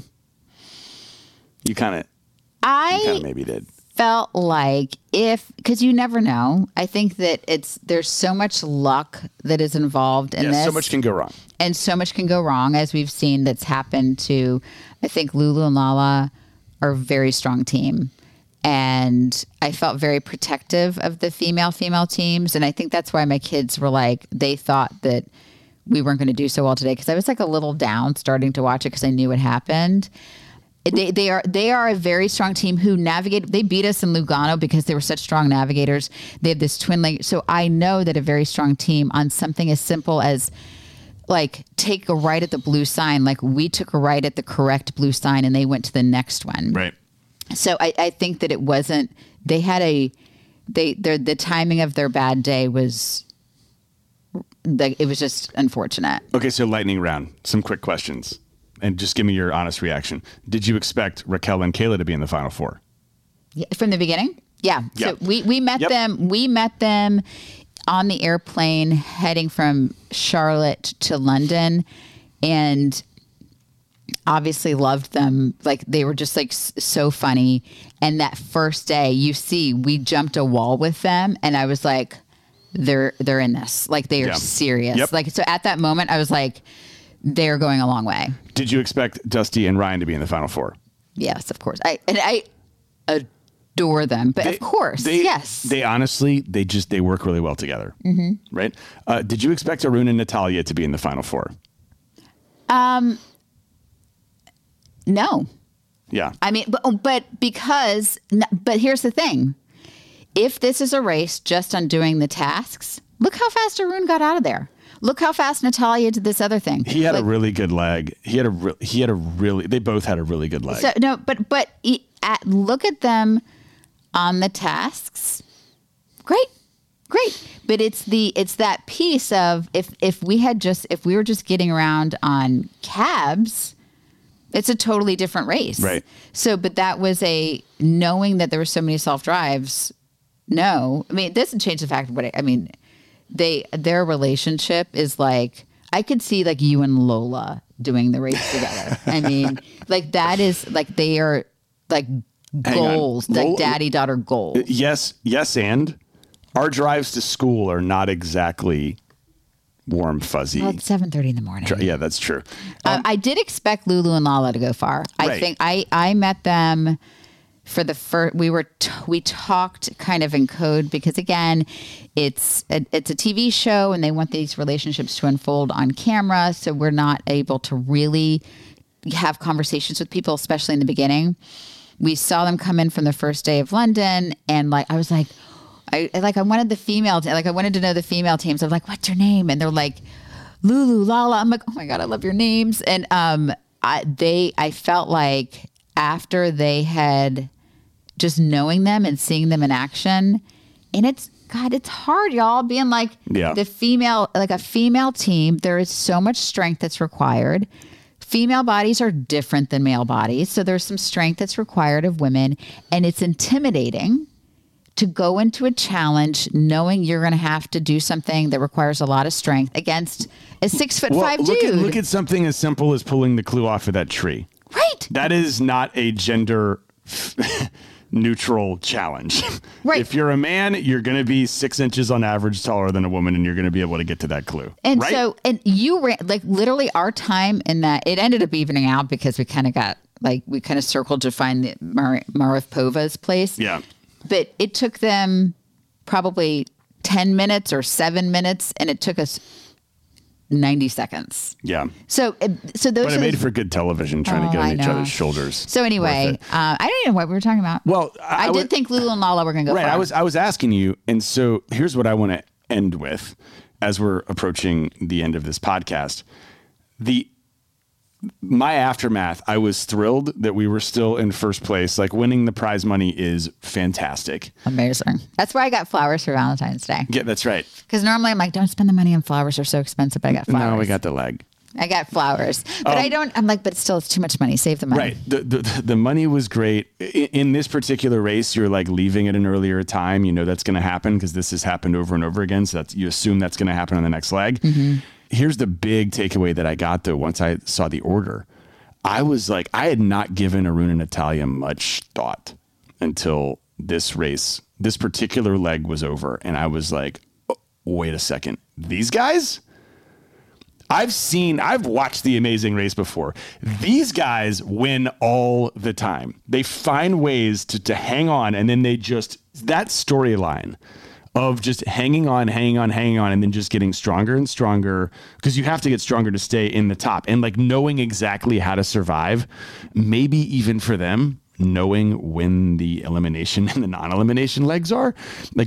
You kind of maybe did. Felt like because you never know. I think that there's so much luck that is involved in this. So much can go wrong. And so much can go wrong, as we've seen that's happened to, I think Lulu and Lala are a very strong team. And I felt very protective of the female teams. And I think that's why my kids were like, they thought that we weren't going to do so well today. Because I was like a little down starting to watch it because I knew what happened. They are a very strong team who navigate. They beat us in Lugano because they were such strong navigators. They have this twin leg. So I know that a very strong team on something as simple as like take a right at the blue sign. Like we took a right at the correct blue sign and they went to the next one. Right. So I think that it wasn't, they had the timing of their bad day was, it was just unfortunate. Okay. So lightning round, some quick questions. And just give me your honest reaction. Did you expect Raquel and Kayla to be in the Final 4? Yeah, from the beginning? Yeah. So we met them. We met them on the airplane heading from Charlotte to London, and obviously loved them. Like they were just like so funny. And that first day, we jumped a wall with them, and I was like, they're in this. Like they are serious. Yep. Like so at that moment, I was like, they're going a long way. Did you expect Dusty and Ryan to be in the Final 4? Yes, of course. I adore them, but of course, yes. They honestly, they work really well together, right? Did you expect Arun and Natalia to be in the Final 4? No. Yeah. I mean, but here's the thing. If this is a race just on doing the tasks, look how fast Arun got out of there. Look how fast Natalia did this other thing. He had a really good leg. They both had a really good leg. So, no, but look at them on the tasks. Great. But it's that piece of if we were just getting around on cabs, it's a totally different race. Right. So, but that was knowing that there were so many self-drives. No, I mean, it doesn't change the fact of their relationship is like, I could see like you and Lola doing the race together. I mean, like that is like, they are like goals, like daddy-daughter goals. Yes. And our drives to school are not exactly warm, fuzzy. Well, it's 7:30 in the morning. Yeah, that's true. I did expect Lulu and Lala to go far. I think I met them for the first, we talked kind of in code because again, it's a TV show and they want these relationships to unfold on camera. So we're not able to really have conversations with people, especially in the beginning. We saw them come in from the first day of London and like, I was like, I wanted the female, I wanted to know the female teams. I'm like, what's your name? And they're like, Lulu, Lala. I'm like, oh my God, I love your names. And, I felt like after they had just knowing them and seeing them in action, and it's hard, y'all, being like a female team. There is so much strength that's required. Female bodies are different than male bodies. So there's some strength that's required of women, and it's intimidating to go into a challenge knowing you're going to have to do something that requires a lot of strength against a 6'5" dude. Look at something as simple as pulling the clue off of that tree. Right. That is not a gender neutral challenge. Right. If you're a man, you're going to be 6 inches on average taller than a woman, and you're going to be able to get to that clue. And right? so, and you ran, like literally our time in that, it ended up evening out because we kind of got, like, we kind of circled to find the Maripova's place. Yeah. But it took them probably 10 minutes or 7 minutes, and it took us 90 seconds. Yeah. So those. But it made for good television, trying to get on each other's shoulders. So anyway, I don't even know what we were talking about. Well, I did think Lulu and Lala were going to go. Right. Far. I was asking you, and so here's what I want to end with, as we're approaching the end of this podcast. My aftermath, I was thrilled that we were still in first place. Like, winning the prize money is fantastic. Amazing. That's why I got flowers for Valentine's Day. Yeah, that's right. Because normally I'm like, don't spend the money on flowers. They're so expensive. But I got flowers. No, we got the leg. I got flowers. But I'm like, but still, it's too much money. Save the money. Right. The money was great. In this particular race, you're like leaving at an earlier time. You know that's going to happen because this has happened over and over again. So you assume that's going to happen on the next leg. Mm-hmm. Here's the big takeaway that I got, though, once I saw the order. I was like, I had not given Arun and Natalia much thought until this race, this particular leg was over. And I was like, oh, wait a second. These guys? I've watched The Amazing Race before. These guys win all the time. They find ways to hang on, and then that storyline of just hanging on, and then just getting stronger and stronger, because you have to get stronger to stay in the top, and like knowing exactly how to survive, maybe even for them, knowing when the elimination and the non-elimination legs are, like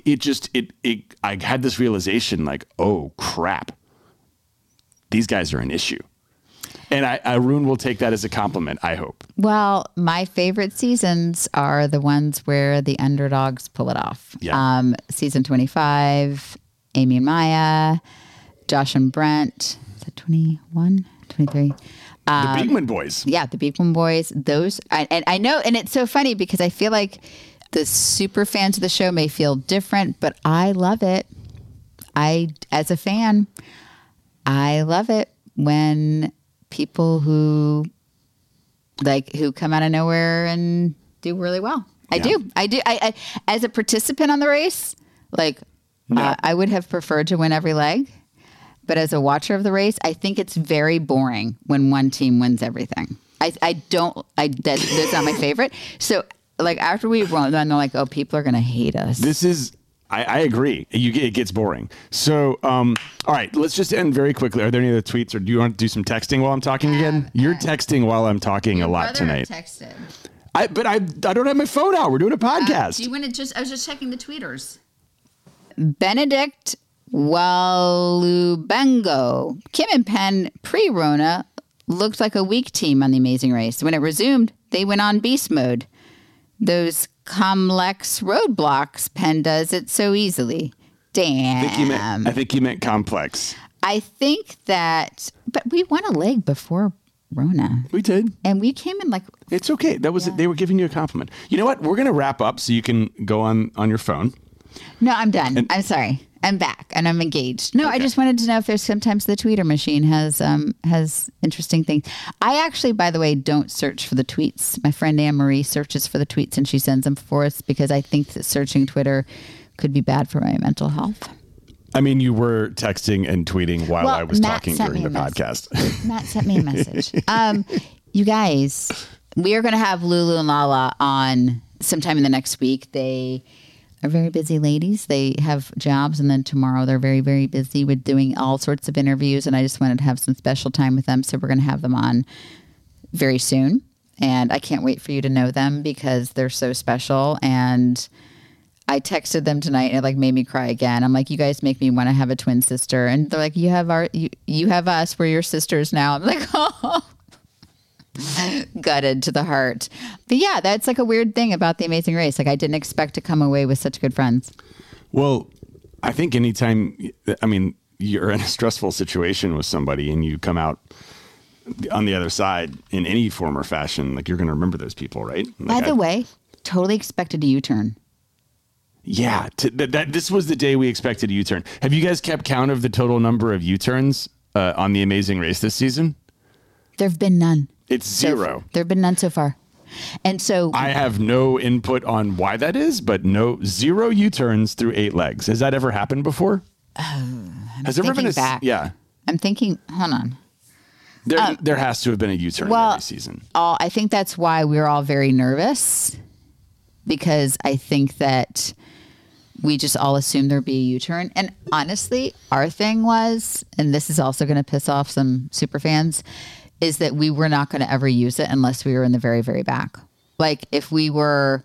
I had this realization, like, oh crap, these guys are an issue. And Arun will take that as a compliment, I hope. Well, my favorite seasons are the ones where the underdogs pull it off. Yeah. Season 25, Amy and Maya, Josh and Brent. Is that 21, 23? The Beekman boys. Yeah, the Beekman boys. Those, and I know, and it's so funny because I feel like the super fans of the show may feel different, but I love it. As a fan, I love it when people who come out of nowhere and do really well. I do. I as a participant on the race, I would have preferred to win every leg. But as a watcher of the race, I think it's very boring when one team wins everything. That's not my favorite. So like after we won, then they're like, oh, people are going to hate us. I agree. It gets boring. So, all right, let's just end very quickly. Are there any other tweets, or do you want to do some texting while I'm talking again? You're texting while I'm talking a lot tonight. Texted. But I don't have my phone out. We're doing a podcast. Do you want to I was just checking the tweeters. Benedict Walubengo. Kim and Penn pre-Rona looked like a weak team on The Amazing Race. When it resumed, they went on beast mode. Those complex roadblocks, Penn does it so easily. Damn. I think you meant complex. I think that, but we won a leg before Rona. We did. And we came in like... It's okay. That was it. They were giving you a compliment. You know what? We're going to wrap up so you can go on your phone. No, I'm done. I'm sorry. I'm back and I'm engaged. No, okay. I just wanted to know if there's sometimes the tweeter machine has interesting things. I actually, by the way, don't search for the tweets. My friend Anne-Marie searches for the tweets and she sends them for us because I think that searching Twitter could be bad for my mental health. I mean, you were texting and tweeting while I was talking during the podcast. Matt sent me a message. You guys, we are going to have Lulu and Lala on sometime in the next week. They are very busy ladies. They have jobs, and then tomorrow they're very, very busy with doing all sorts of interviews, and I just wanted to have some special time with them, so we're going to have them on very soon, and I can't wait for you to know them because they're so special, and I texted them tonight, and it made me cry again. I'm like, you guys make me want to have a twin sister, and they're like, you have us, we're your sisters now. I'm like, oh. gutted to the heart. But yeah, that's like a weird thing about The Amazing Race. Like I didn't expect to come away with such good friends. Well, I think anytime, you're in a stressful situation with somebody and you come out on the other side in any form or fashion, like you're going to remember those people, right? Like By the way, totally expected a U-turn. Yeah, this was the day we expected a U-turn. Have you guys kept count of the total number of U-turns on The Amazing Race this season? There have been none. It's zero. There have been none so far. And so I have no input on why that is, but zero U-turns through 8 legs. Has that ever happened before? Has there ever been back. Yeah. I'm thinking, hold on. There has to have been a U-turn every season. I think that's why we're all very nervous, because I think that we just all assumed there'd be a U-turn. And honestly, our thing was, and this is also going to piss off some super fans, is that we were not going to ever use it unless we were in the very, very back. Like if we were,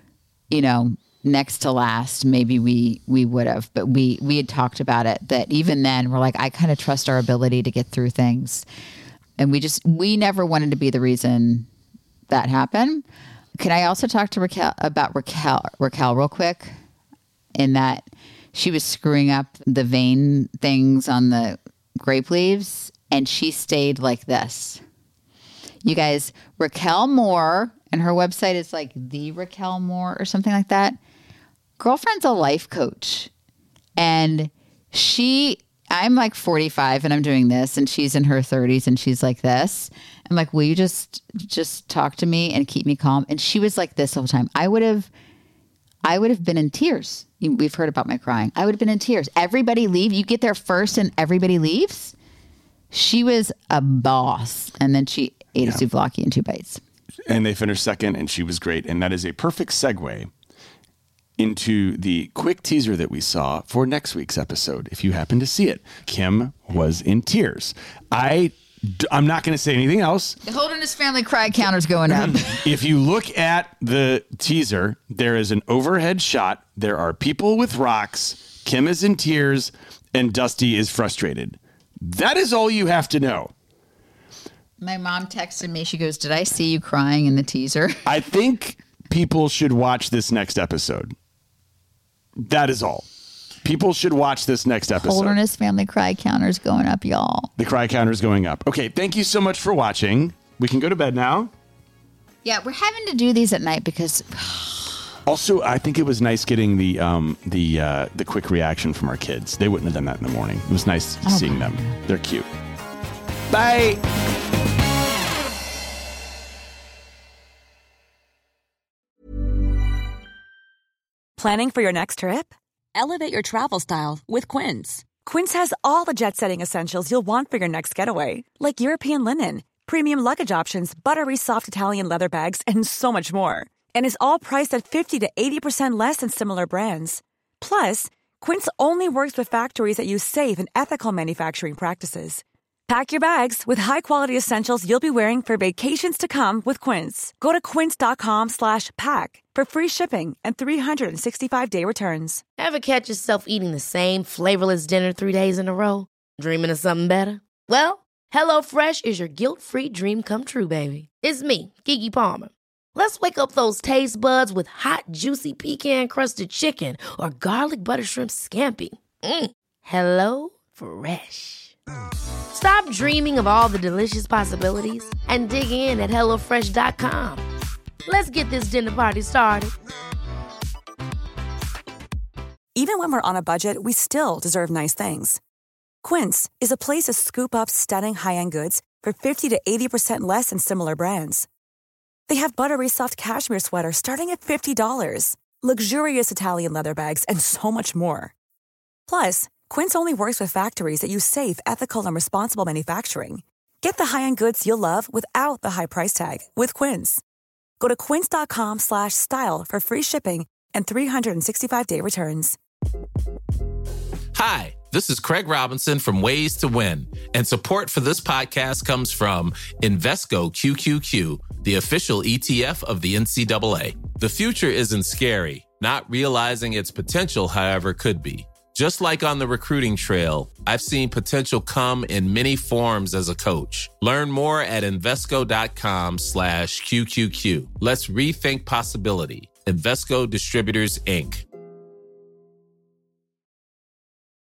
next to last, maybe we would have. But we had talked about it, that even then we're like, I kind of trust our ability to get through things. And we never wanted to be the reason that happened. Can I also talk to Raquel about Raquel real quick? In that she was screwing up the vein things on the grape leaves, and she stayed like this. You guys, Raquel Moore, and her website is like The Raquel Moore or something like that. Girlfriend's a life coach. And I'm like 45 and I'm doing this, and she's in her 30s and she's like this. I'm like, will you just talk to me and keep me calm? And she was like this the whole time. I would have been in tears. We've heard about my crying. I would have been in tears. Everybody leave. You get there first and everybody leaves. She was a boss. And then she ate a souvlaki in 2 bites. And they finished second, and she was great. And that is a perfect segue into the quick teaser that we saw for next week's episode. If you happen to see it, Kim was in tears. I'm not going to say anything else. The Holderness family cry counter's going up. If you look at the teaser, there is an overhead shot. There are people with rocks. Kim is in tears, and Dusty is frustrated. That is all you have to know. My mom texted me. She goes, did I see you crying in the teaser? I think people should watch this next episode. That is all. People should watch this next episode. Holderness family cry counter's going up, y'all. The cry counter's going up. Okay, thank you so much for watching. We can go to bed now. Yeah, we're having to do these at night because... Also, I think it was nice getting the quick reaction from our kids. They wouldn't have done that in the morning. It was nice seeing them. They're cute. Bye. Planning for your next trip? Elevate your travel style with Quince. Quince has all the jet-setting essentials you'll want for your next getaway, like European linen, premium luggage options, buttery soft Italian leather bags, and so much more. And is all priced at 50 to 80% less than similar brands. Plus, Quince only works with factories that use safe and ethical manufacturing practices. Pack your bags with high-quality essentials you'll be wearing for vacations to come with Quince. Go to quince.com/pack for free shipping and 365-day returns. Ever catch yourself eating the same flavorless dinner 3 days in a row? Dreaming of something better? Well, HelloFresh is your guilt-free dream come true, baby. It's me, Keke Palmer. Let's wake up those taste buds with hot, juicy pecan-crusted chicken or garlic butter shrimp scampi. HelloFresh. Stop dreaming of all the delicious possibilities and dig in at HelloFresh.com. Let's get this dinner party started. Even when we're on a budget, we still deserve nice things. Quince is a place to scoop up stunning high-end goods for 50 to 80% less than similar brands. They have buttery soft cashmere sweaters starting at $50, luxurious Italian leather bags, and so much more. Plus, Quince only works with factories that use safe, ethical, and responsible manufacturing. Get the high-end goods you'll love without the high price tag with Quince. Go to quince.com/style for free shipping and 365-day returns. Hi, this is Craig Robinson from Ways to Win, and support for this podcast comes from Invesco QQQ, the official ETF of the NCAA. The future isn't scary. Not realizing its potential, however, could be. Just like on the recruiting trail, I've seen potential come in many forms as a coach. Learn more at Invesco.com/QQQ. Let's rethink possibility. Invesco Distributors, Inc.